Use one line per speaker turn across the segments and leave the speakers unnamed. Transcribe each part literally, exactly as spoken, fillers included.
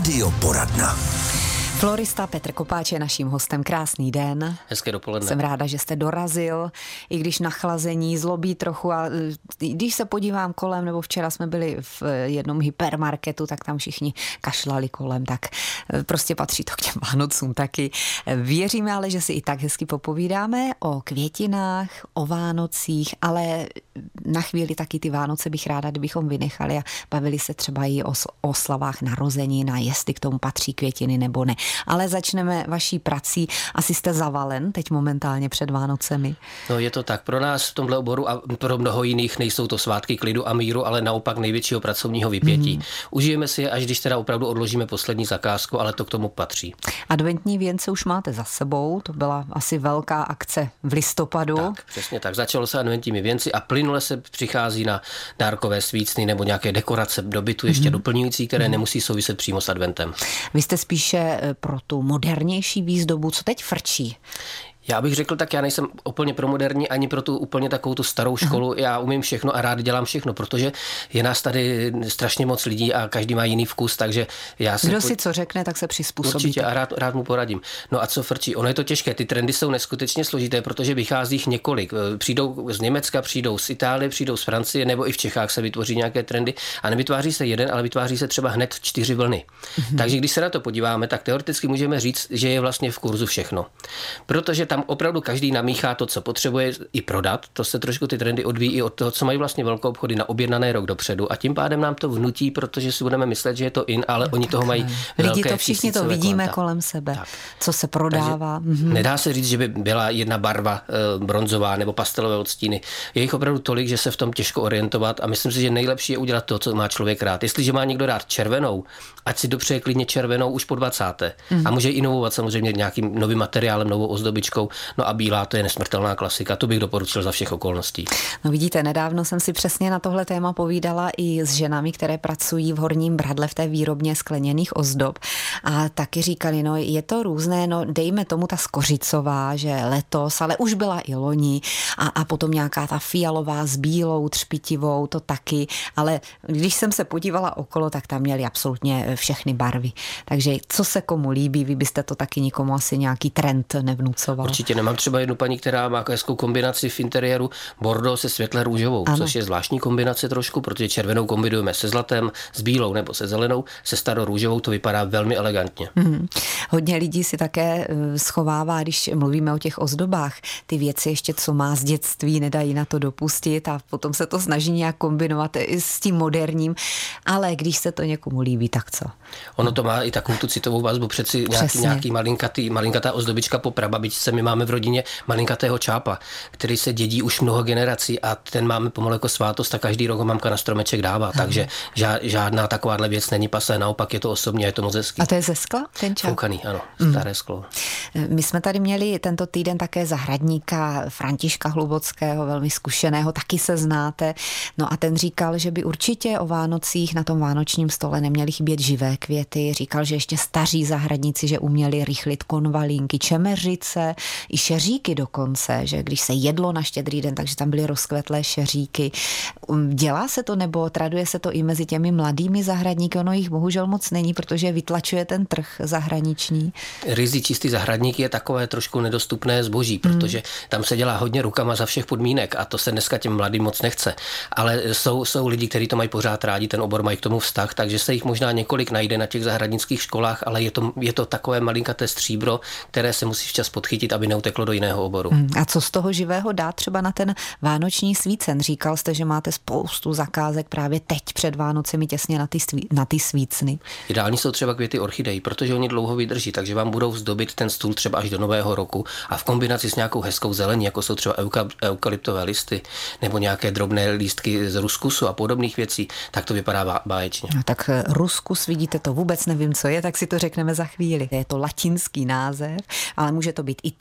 Radioporadna.
Florista Petr Kopáč je naším hostem. Krásný den.
Hezké dopoledne.
Jsem ráda, že jste dorazil, i když nachlazení zlobí trochu a když se podívám kolem, nebo včera jsme byli v jednom hypermarketu, tak tam všichni kašlali kolem, tak prostě patří to k těm Vánocům taky. Věříme ale, že si i tak hezky popovídáme o květinách, o Vánocích, ale na chvíli taky ty Vánoce bych ráda, kdybychom vynechali a bavili se třeba i o oslavách narozenin a jestli k tomu patří květiny nebo ne. Ale začneme vaší prací. Asi jste zavalen teď momentálně před Vánocemi.
No je to tak. Pro nás v tomhle oboru a pro mnoho jiných nejsou to svátky klidu a míru, ale naopak největšího pracovního vypětí. Hmm. Užijeme si je, až když teda opravdu odložíme poslední zakázku, ale to k tomu patří.
Adventní věnce už máte za sebou, to byla asi velká akce v listopadu.
Tak, přesně tak. Začalo se adventními věnci a plynule se přichází na dárkové svícny nebo nějaké dekorace do bytu ještě hmm. doplňující, které hmm. nemusí souviset přímo s adventem.
Vy jste spíše pro tu modernější výzdobu, co teď frčí?
Já bych řekl, tak já nejsem úplně pro moderní ani pro tu úplně takovou tu starou školu. Já umím všechno a rád dělám všechno, protože je nás tady strašně moc lidí a každý má jiný vkus, takže já si...
Kdo
po...
si co řekne, tak se přizpůsobí.
Určitě a rád, rád mu poradím. No a co frčí? Ono je to těžké, ty trendy jsou neskutečně složité, protože vychází jich několik. Přijdou z Německa, přijdou z Itálie, přijdou z Francie, nebo i v Čechách se vytvoří nějaké trendy a nevytváří se jeden, ale vytváří se třeba hned čtyři vlny. Mm-hmm. Takže když se na to podíváme, tak teoreticky můžeme říct, že je vlastně v kurzu všechno. Protože tam opravdu každý namíchá to, co potřebuje i prodat. To se trošku ty trendy odvíjí i od toho, co mají vlastně velkou obchody na objednané rok dopředu. A tím pádem nám to vnutí, protože si budeme myslet, že je to in, ale no, oni toho mají velké.
Lidi to všichni to vidíme konta. Kolem sebe, tak. Co se prodává. Mhm.
Nedá se říct, že by byla jedna barva e, bronzová nebo pastelové odstíny. Je jich opravdu tolik, že se v tom těžko orientovat a myslím si, že nejlepší je udělat to, co má člověk rád. Jestliže má někdo rád červenou, ať si dopřeje klidně červenou už po dvacáté Mhm. A může inovovat samozřejmě nějakým novým materiálem, novou ozdobičkou. No a bílá, to je nesmrtelná klasika, to bych doporučil za všech okolností.
No vidíte, nedávno jsem si přesně na tohle téma povídala i s ženami, které pracují v Horním Bradle v té výrobně skleněných ozdob a taky říkali, no je to různé, no dejme tomu ta skořicová, že letos, ale už byla i loni a, a potom nějaká ta fialová s bílou, třpitivou, to taky, ale když jsem se podívala okolo, tak tam měli absolutně všechny barvy. Takže co se komu líbí, vy byste to taky nikomu asi nějaký trend nevnucoval.
Určitě nemám třeba jednu paní, která má hezkou kombinaci v interiéru bordeaux se světle růžovou, ano. Což je zvláštní kombinace trošku, protože červenou kombinujeme se zlatem, s bílou nebo se zelenou, se starou růžovou, to vypadá velmi elegantně. Hmm.
Hodně lidí si také schovává, když mluvíme o těch ozdobách, ty věci ještě, co má z dětství, nedají na to dopustit a potom se to snaží nějak kombinovat i s tím moderním, ale když se to někomu líbí, tak co?
Ono to má i takovou tu citovou vazbu, přeci nějaký, nějaký malinkatý, malinkatá ozdobička po prababičce, my máme v rodině malinkatého čápa, který se dědí už mnoho generací a ten máme pomalu jako svátost a každý rok ho mamka na stromeček dává, hmm. takže žádná takováhle věc není pasé, naopak je to osobně, je to moc hezký.
A to je ze skla, ten čáp?
Foukaný, ano, staré sklo.
My jsme tady měli tento týden také zahradníka Františka Hlubockého, velmi zkušeného, taky se znáte, no a ten říkal, že by určitě o Vánocích na tom vánočním stole neměly chybět živé květy, říkal, že ještě staří zahradníci, že uměli rychlit konvalínky, čemeřice, i šeříky dokonce, že když se jedlo na Štědrý den, takže tam byly rozkvetlé šeříky. Dělá se to nebo traduje se to i mezi těmi mladými zahradníky? Ono jich bohužel moc není, protože vytlačuje ten trh zahraniční.
Ryzí čistý zahradník je takové trošku nedostupné zboží, protože hmm. tam se dělá hodně rukama za všech podmínek a to se dneska těm mladým moc nechce. Ale jsou, jsou lidi, kteří to mají pořád rádi, ten obor mají k tomu vztah, takže se jich možná několik najde na těch zahradnických školách, ale je to, je to takové malinkaté stříbro, které se musí včas podchytit, aby neuteklo do jiného oboru.
A co z toho živého dát třeba na ten vánoční svícen? Říkal jste, že máte spoustu zakázek právě teď před Vánocemi těsně na ty, sví, na ty svícny.
Ideální jsou třeba květy orchidej, protože oni dlouho vydrží, takže vám budou zdobit ten stůl třeba až do nového roku a v kombinaci s nějakou hezkou zelení, jako jsou třeba eukalyptové listy nebo nějaké drobné lístky z ruskusu a podobných věcí, tak to vypadá báječně.
No, tak ruskus, vidíte, to vůbec nevím, co je, tak si to řekneme za chvíli. Je to latinský název, ale může to být ital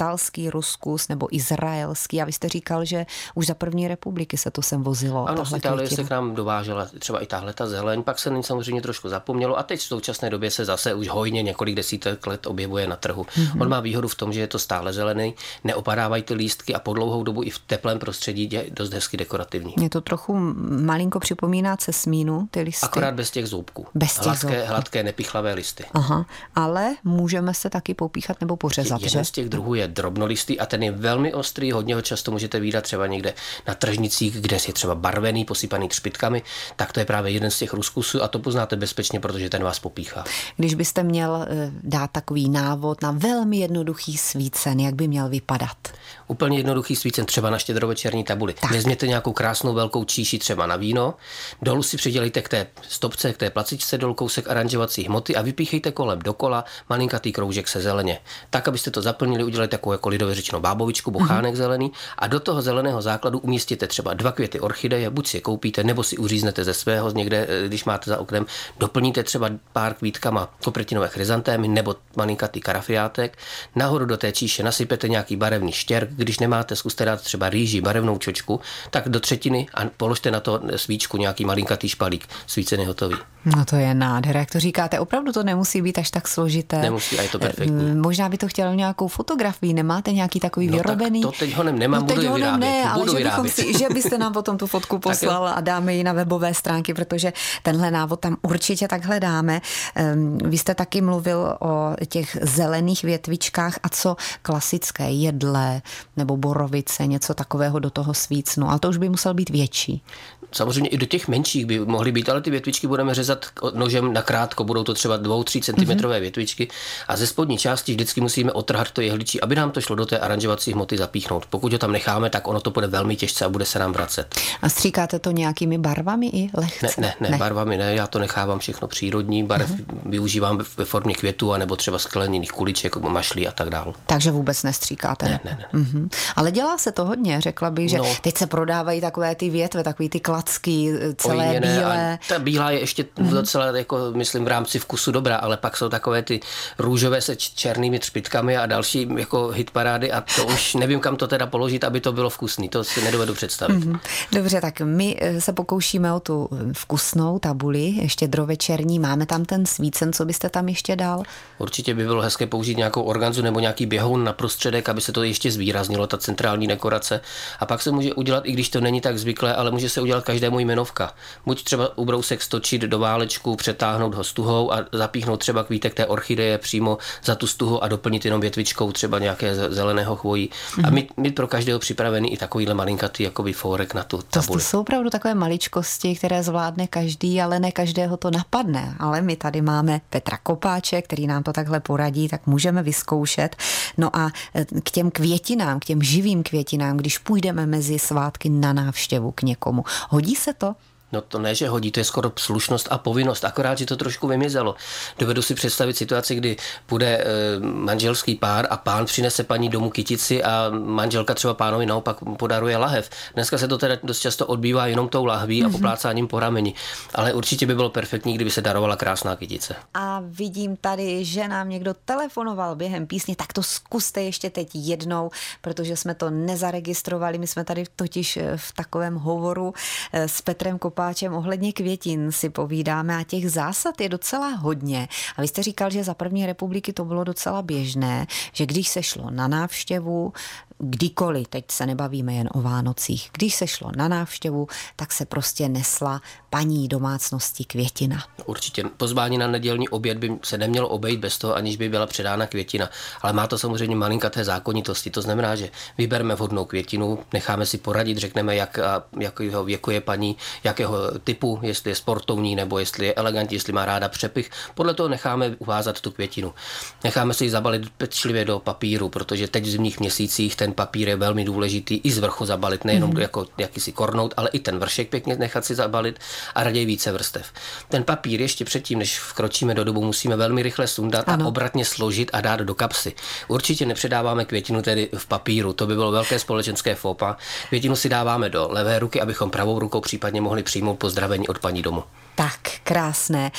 italský ruskus nebo izraelský. A vy jste říkal, že už za první republiky se to sem vozilo.
Ano, z Itálie se k nám dovážela třeba i tahle ta zeleň, pak se na ní samozřejmě trošku zapomnělo a teď v současné době se zase už hojně několik desítek let objevuje na trhu. Mm-hmm. On má výhodu v tom, že je to stále zelený, neopadávají ty lístky a po dlouhou dobu i v teplém prostředí je dost hezky dekorativní.
Mě to trochu malinko připomíná cesmínu, ty listy.
Akorát bez těch zoubků.
Bez těch
hladké,
zoubků.
hladké, nepichlavé listy.
Aha, ale můžeme se taky popíchat nebo pořezat,
Jeden
že?
z těch druhů je drobnolistý a ten je velmi ostrý, hodně ho často můžete vidět třeba někde na tržnicích, kde je třeba barvený, posypaný třpitkami, tak to je právě jeden z těch ruskusů a to poznáte bezpečně, protože ten vás popíchá.
Když byste měl dát takový návod na velmi jednoduchý svícen, jak by měl vypadat?
Úplně jednoduchý svícen třeba na štědrovečerní tabuli. Tak. Vezměte nějakou krásnou velkou číši třeba na víno, dolů si přidělejte k té stopce, k té placičce dolů kousek aranžovací hmoty a vypíchejte kolem dokola malinkatý kroužek se zeleně. Tak, abyste to zaplnili, udělali takovou jako lidově řečeno bábovičku, bochánek mm-hmm. zelený a do toho zeleného základu umístíte třeba dva květy orchideje, buď si je koupíte, nebo si uříznete ze svého někde, když máte za oknem, doplníte třeba pár kvítkama kopretinové chryzantémy nebo malinkatý karafiátek, nahoru do té číše nasypete nějaký barevný štěrk, když nemáte, zkuste dát třeba rýži, barevnou čočku, tak do třetiny a položte na to svíčku nějaký malinkatý špalík, svícen je hotový.
No to je nádhera, jak to říkáte, opravdu to nemusí být až tak složité.
Nemusí, a je to perfektní.
Možná by to chtělo nějakou fotografii, nemáte nějaký takový
no
vyrobený?
Tak to teď ho nemám,
no,
budu je vyrábět.
Ne, ale
budu
že,
vyrábět.
Si, že byste nám potom tu fotku poslal a dáme ji na webové stránky, protože tenhle návod tam určitě takhle dáme. Vy jste taky mluvil o těch zelených větvičkách a co klasické jedle nebo borovice, něco takového do toho svícnu, ale to už by musel být větší.
Samozřejmě i do těch menších by mohly být, ale ty větvičky budeme řezat nožem nakrátko, budou to třeba dva až tři centimetrové mm-hmm. větvičky a ze spodní části vždycky musíme otrhat to jehličí, aby nám to šlo do té aranžovací hmoty zapíchnout. Pokud ho tam necháme, tak ono to bude velmi těžce a bude se nám vracet. A
stříkáte to nějakými barvami i lehce?
Ne, ne, ne, ne. barvami ne, já to nechávám všechno přírodní, barev mm-hmm. využívám ve formě květů anebo třeba skleněných kuliček, mašlí a tak dále.
Takže vůbec nestříkáte?
Ne, ne, ne.
Mm-hmm. Ale dělá se to hodně, řekla bych, že no. teď se prodávají takové ty větve, takový ty klacky celé
Ojně,
bílé.
Ta bílá je ještě mm-hmm. docela, jako, myslím, v rámci vkusu dobrá, ale pak jsou takové ty růžové se černými třpitkami a další jako hitparády a to už nevím, kam to teda položit, aby to bylo vkusný. To si nedovedu představit. Mm-hmm.
Dobře, tak my se pokoušíme o tu vkusnou tabuli, ještě drovečerní. Máme tam ten svícen, co byste tam ještě dal?
Určitě by bylo hezké použít nějakou organzu nebo nějaký běhoun na prostředek, aby se to ještě zvýraznilo, ta centrální dekorace. A pak se může udělat, i když to není tak zvyklé, ale může se udělat každému jmenovka. Buď třeba ubrousek stočit do válečku, přetáhnout ho stuhou a zapíchnout třeba kvítek té orchideje přímo za tu stuhu a doplnit jenom větvičkou třeba nějaké zeleného chvojí. Mm-hmm. A mít, mít pro každého připravený i takovýhle malinkatý jakoby fórek na tu tabuli.
To, to jsou opravdu takové maličkosti, které zvládne každý, ale ne každého to napadne. Ale my tady máme Petra Kopáče, který nám to takhle poradí, tak můžeme vyzkoušet. No a k těm květinám, k těm živým květinám, když půjdeme mezi svátky na návštěvu k někomu, hodí se to?
No to ne, že hodí, to je skoro slušnost a povinnost, akorát, že to trošku vymizelo. Dovedu si představit situaci, kdy bude e, manželský pár a pán přinese paní domů kytici a manželka třeba pánovi naopak podaruje lahev. Dneska se to teda dost často odbývá jenom tou lahví mm-hmm. a poplácáním po rameni, ale určitě by bylo perfektní, kdyby se darovala krásná kytice.
A vidím tady, že nám někdo telefonoval během písně, tak to zkuste ještě teď jednou, protože jsme to nezaregistrovali, my jsme tady totiž v takovém hovoru s Petrem Kopáčem ohledně květin si povídáme a těch zásad je docela hodně. A vy jste říkal, že za první republiky to bylo docela běžné, že když se šlo na návštěvu, kdykoliv, teď se nebavíme jen o Vánocích, když se šlo na návštěvu, tak se prostě nesla paní domácnosti květina.
Určitě. Pozvání na nedělní oběd by se nemělo obejít bez toho, aniž by byla předána květina. Ale má to samozřejmě malinkaté zákonitosti. To znamená, že vybereme vhodnou květinu, necháme si poradit, řekneme, jak, jakého věku je paní, jakého typu, jestli je sportovní nebo jestli je elegantní, jestli má ráda přepich. Podle toho necháme uvázat tu květinu. Necháme si ji zabalit pečlivě do papíru, protože teď v zimních měsících ten papír je velmi důležitý i z vrchu zabalit, nejenom mm. jako jakýsi kornout, ale i ten vršek pěkně nechat si zabalit a raději více vrstev. Ten papír ještě předtím, než vkročíme do domu, musíme velmi rychle sundat ano. a obratně složit a dát do kapsy. Určitě nepředáváme květinu tedy v papíru, to by bylo velké společenské fópa. Květinu si dáváme do levé ruky, abychom pravou rukou případně mohli přijmout pozdravení od paní domu.
Tak, krásné.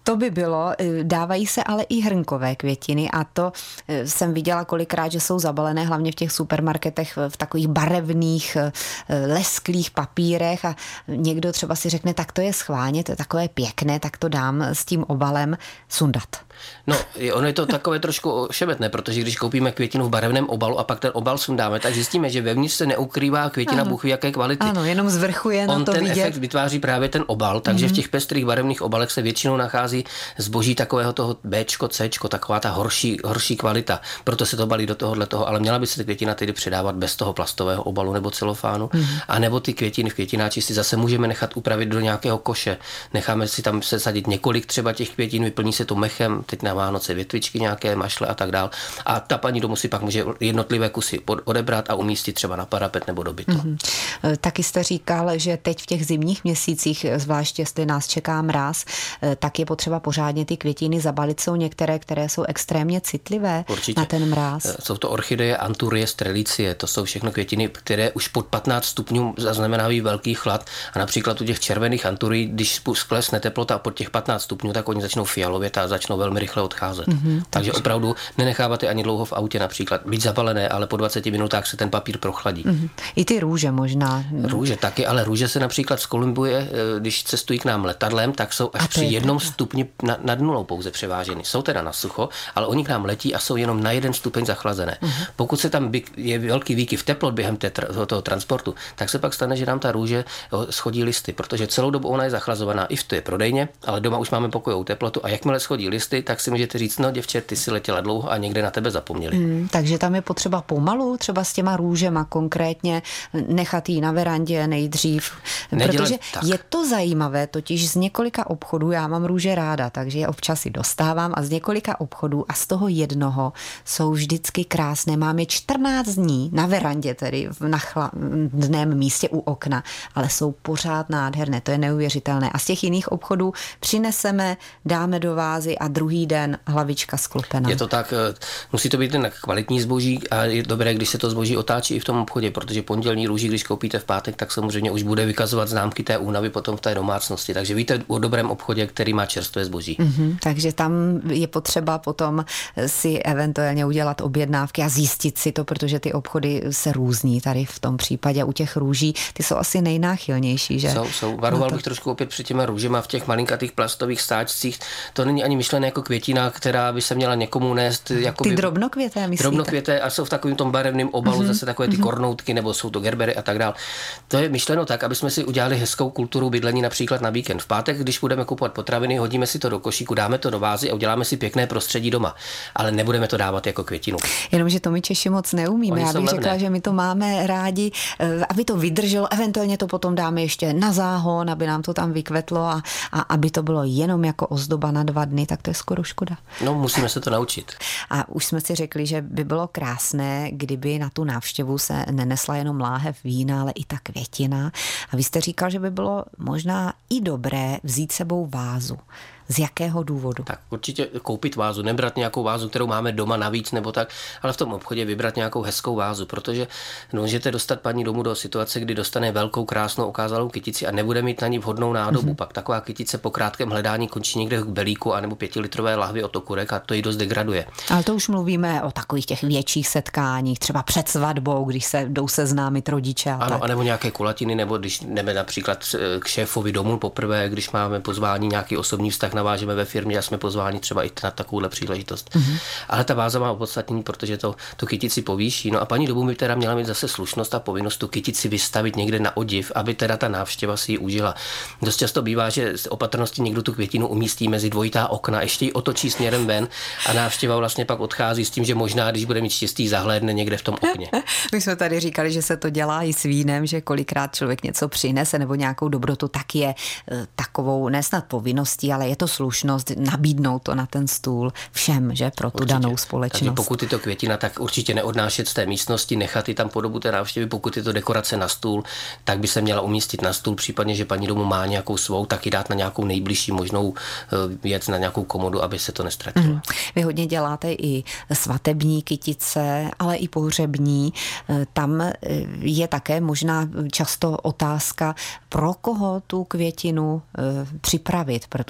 To by bylo. Dávají se ale i hrnkové květiny a to jsem viděla kolikrát, že jsou zabalené hlavně v těch supermarketech v takových barevných lesklých papírech a někdo třeba si řekne, tak to je schválně, to je takové pěkné, tak to dám s tím obalem sundat.
No, ono je to takové trošku šebetné, protože když koupíme květinu v barevném obalu a pak ten obal sundáme, tak zjistíme, že vevnitř se neukrývá květina bůh ví jaké kvality.
Ano, jenom z vrchu je
On
na to
ten
vidět.
efekt vytváří právě ten obal, takže mm-hmm. v těch pestrých barevných obalech se většinou nachází zboží takového toho Bčko, Cčko, taková ta horší, horší kvalita. Proto se to balí do tohohle toho, ale měla by se ta květina tedy předávat bez toho plastového obalu nebo celofánu, mm-hmm. a nebo ty květiny v květináči si zase můžeme nechat upravit do nějakého koše. Necháme si tam sesadit několik třeba těch květin, vyplní se to mechem, teď na Vánoce větvičky nějaké, mašle a tak dál. A ta paní domů si pak může jednotlivé kusy odebrat a umístit třeba na parapet nebo do bytu. Mm-hmm.
Taky jste říkal, že teď v těch zimních měsících, zvláště jestli nás čeká mráz, tak je potřeba pořádně ty květiny zabalit. Jsou některé, které jsou extrémně citlivé
Určitě.
Na ten mráz.
Jsou to orchideje, anturie, strelicie, to jsou všechno květiny, které už pod patnáct stupňů zaznamenávají velký chlad a například u těch červených anturií, když sklesne teplota pod těch patnáct stupňů, tak oni začnou fialovět a začnou velmi rychle odcházet. Mm-hmm. Takže opravdu nenechávat je ani dlouho v autě například, být zabalené, ale po dvaceti minutách se ten papír prochladí.
Mm-hmm. I ty růže možná.
Růže taky, ale růže se například z Kolumbuje, když cestují k nám letadlem, tak jsou až při jednom pravda. stupni na, nad nulou pouze převáženy. Jsou teda na sucho, ale oni k nám letí a jsou jenom na jeden stupeň zachlazené. Uh-huh. Pokud se tam je velký výkyv teplot během té, toho transportu, tak se pak stane, že nám ta růže schodí listy, protože celou dobu ona je zachlazovaná i v té prodejně, ale doma už máme pokojovou teplotu a jakmile schodí listy, tak si můžete říct, no děvče, ty si letěla dlouho a někde na tebe zapomněli. Hmm,
takže tam je potřeba pomalu, třeba s těma růžema konkrétně nechat jí na verandě nejdřív,
Nedělat
protože
tak.
Je to zajímavé, totiž z několika obchodů, já mám růže ráda, takže je občas si dostávám a z několika obchodů a z toho jednoho jsou vždycky krásné. Máme čtrnáct dní na verandě, tedy v nachladném místě u okna, ale jsou pořád nádherné, to je neuvěřitelné. A z těch jiných obchodů přineseme, dáme do vázy a druhý den hlavička sklopená.
Je to tak, musí to být ten kvalitní zboží a je dobré, když se to zboží otáčí i v tom obchodě, protože pondělní růži, když koupíte v pátek, tak samozřejmě už bude vykazovat známky té únavy potom v té domácnosti. Takže víte o dobrém obchodě, který má čerstvé zboží.
Mm-hmm, takže tam je potřeba potom si eventuálně udělat objednávky a zjistit si to, protože ty obchody se různí tady v tom případě. U těch růží, ty jsou asi nejnáchylnější, že?
Jsou, jsou. Varoval to... bych trošku opět před těma růžema v těch malinkatých plastových stáčcích. To není ani myšlené jako květina, která by se měla někomu nést. Jakoby...
Ty drobnokvěté, myslíte?
Drobnokvěté a jsou v takovém tom barevném obalu, mm-hmm. zase takové ty mm-hmm. kornoutky, nebo jsou to gerbery a tak dál. To je myšleno tak, aby jsme si udělali hezkou kulturu bydlení například na víkend. V pátek, když budeme kupovat potraviny, hodíme si to do košíku, dáme to do vázy a uděláme si pěkné prostředí doma, ale nebudeme to dávat jako květinu.
Jenomže to my Češi moc neumíme. Já bych řekla, že my to máme rádi, aby to vydrželo, eventuálně to potom dáme ještě na záhon, aby nám to tam vykvetlo a, a aby to bylo jenom jako ozdoba na dva dny, tak to je skoro škoda.
No, musíme se to naučit.
A už jsme si řekli, že by bylo krásné, kdyby na tu návštěvu se nenesla jenom láhev vína, ale i ta květina. A vy jste říkal, že by bylo možná i dobré vzít sebou vázu. Z jakého důvodu?
Tak určitě koupit vázu, nebrat nějakou vázu, kterou máme doma navíc nebo tak, ale v tom obchodě vybrat nějakou hezkou vázu, protože můžete dostat paní domů do situace, kdy dostane velkou, krásnou, okázalou kytici a nebude mít na ní vhodnou nádobu. Mm-hmm. Pak taková kytice po krátkém hledání končí někde k belíku anebo pětilitrové lahvi od okurek a to ji dost degraduje.
Ale to už mluvíme o takových těch větších setkáních, třeba před svatbou, když se jdou seznámit rodiče a
ano,
tak.
Anebo nějaké kulatiny, nebo když jdeme například k šéfovi domů poprvé, když máme pozvání, nějaký osobní vztah navážeme ve firmě a jsme pozváni třeba i na takovouhle příležitost. Mm-hmm. Ale ta váza má opodstatnění, protože to tu kytici povýší. No a paní domů by teda měla mít zase slušnost a povinnost tu kytici vystavit někde na odiv, aby teda ta návštěva si ji užila. Dost často bývá, že z opatrnosti někdo tu květinu umístí mezi dvojitá okna, ještě ji otočí směrem ven a návštěva vlastně pak odchází s tím, že možná, když bude mít štěstí, zahlédne někde v tom okně.
My jsme tady říkali, že se to dělá i s vínem, že kolikrát člověk něco přinese nebo nějakou dobrotu, tak je takovou nesnad povinností, ale je to slušnost nabídnout to na ten stůl všem, že pro tu určitě. Danou společnost.
Takže pokud je to květina, tak určitě neodnášet z té místnosti, nechat ji tam po dobu té návštěvy. Pokud je to dekorace na stůl, tak by se měla umístit na stůl, případně, že paní domů má nějakou svou, tak ji dát na nějakou nejbližší možnou věc, na nějakou komodu, aby se to nestratilo. Mm.
Vy hodně děláte i svatební kytice, ale i pohřební. Tam je také možná často otázka, pro koho tu květinu připravit, protože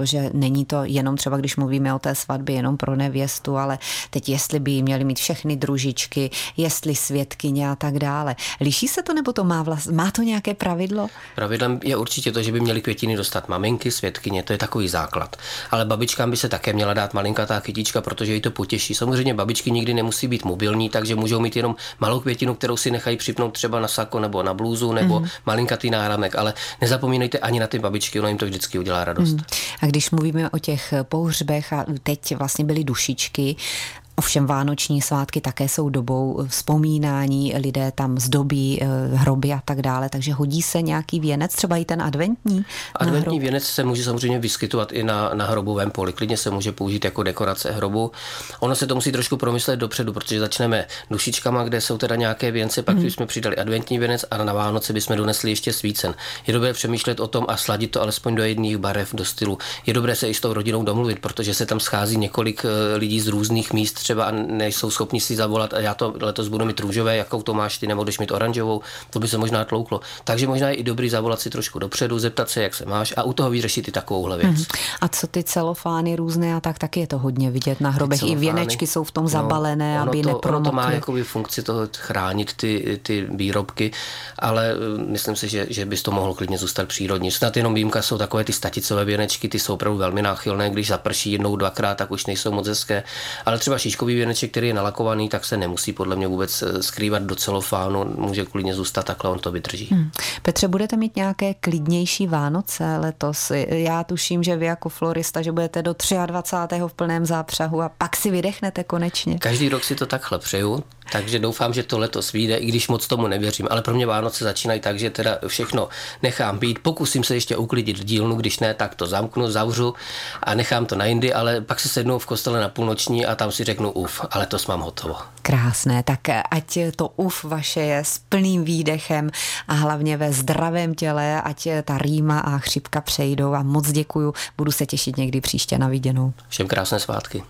není to jenom třeba, když mluvíme o té svatbě, jenom pro nevěstu, ale teď jestli by jí měly mít všechny družičky, jestli svědkyně a tak dále. Liší se to, nebo to má vlast, má to nějaké pravidlo?
Pravidlem je určitě to, že by měly květiny dostat maminky, svědkyně, to je takový základ. Ale babičkám by se také měla dát malinkatá kytička, protože jí to potěší. Samozřejmě babičky nikdy nemusí být mobilní, takže můžou mít jenom malou květinu, kterou si nechají připnout třeba na sako nebo na blůzu nebo mm. malinkatý náramek, ale nezapomínejte ani na ty babičky, ono jim to vždycky udělá radost. Mm.
A když mluvíme o těch pohřbech a teď vlastně byly dušičky, ovšem vánoční svátky také jsou dobou vzpomínání, lidé tam zdobí hroby a tak dále, takže hodí se nějaký věnec, třeba i ten adventní?
Adventní věnec se může samozřejmě vyskytovat i na, na hrobovém poli, klidně se může použít jako dekorace hrobu. Ono se to musí trošku promyslet dopředu, protože začneme dušičkama, kde jsou teda nějaké věnce, pak hmm. jsme přidali adventní věnec a na Vánoce bychom donesli ještě svícen. Je dobré přemýšlet o tom a sladit to alespoň do jedných barev, do stylu. Je dobré se i s tou rodinou domluvit, protože se tam schází několik lidí z různých míst třeba a nejsou schopni si zavolat a já to letos budu mít růžové, jakou to máš ty, nebo když mít oranžovou, to by se možná tlouklo. Takže možná je i dobrý zavolat si trošku dopředu, zeptat se, jak se máš a u toho vyřešit i takovouhle věc. Hmm.
A co ty celofány různé a tak, taky je to hodně vidět na hrobech. I věnečky jsou v tom zabalené, no, aby
to,
nepromokly.
Ono to má jakoby funkci toho chránit ty, ty výrobky, ale myslím si, že, že bys to mohlo klidně zůstat přírodní. Snad jenom výjimka jsou takové ty staticové věnečky, ty jsou opravdu velmi náchylné, když zaprší jednou, dvakrát, tak už nejsou moc hezké. Ale třeba šíškový věneček, který je nalakovaný, tak se nemusí podle mě vůbec skrývat do celofánu, může klidně zůstat takhle, on to vydrží. Hmm.
Petře, budete mít nějaké klidnější Vánoce letos? Já tuším, že vy jako florista, že budete do dvacátého třetího v plném zápřahu a pak si vydechnete konečně.
Každý rok si to takhle přeju, takže doufám, že to letos vyjde, i když moc tomu nevěřím, ale pro mě Vánoce začínají tak, že teda všechno nechám být, pokusím se ještě uklidit dílnu, když ne, tak to zamknu, zavřu a nechám to na jindy, ale pak se sednu v kostele na půlnoční a tam si řeknu uf, ale to mám hotovo.
Krásné, tak ať to uf vaše je s plným výdechem a hlavně ve zdravém těle, ať ta rýma a chřipka přejdou a moc děkuju, budu se těšit někdy příště na viděnou.
Všem krásné svátky.